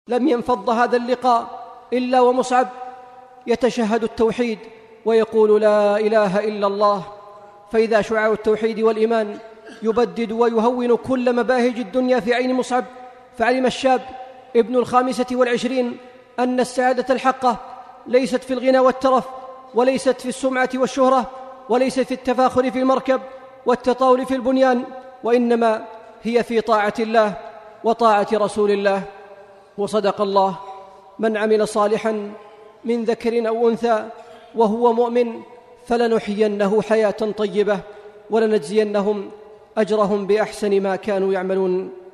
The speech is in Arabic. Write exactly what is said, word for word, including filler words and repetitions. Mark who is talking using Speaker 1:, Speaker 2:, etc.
Speaker 1: لم ينفض هذا اللقاء إلا ومصعب يتشهد التوحيد ويقول لا إله إلا الله. فإذا شعاع التوحيد والإيمان يبدد ويهون كل مباهج الدنيا في عين مصعب، فعلم الشاب ابن الخامسة والعشرين أن السعادة الحقة ليست في الغنى والترف، وليست في السمعة والشهرة، وليست في التفاخر في المركب والتطاول في البنيان، وإنما هي في طاعة الله وطاعة رسول الله. وصدق الله: من عمل صالحا من ذكر أو أنثى وهو مؤمن فلنحيينه حياة طيبة ولنجزينهم أجرهم بأحسن ما كانوا يعملون.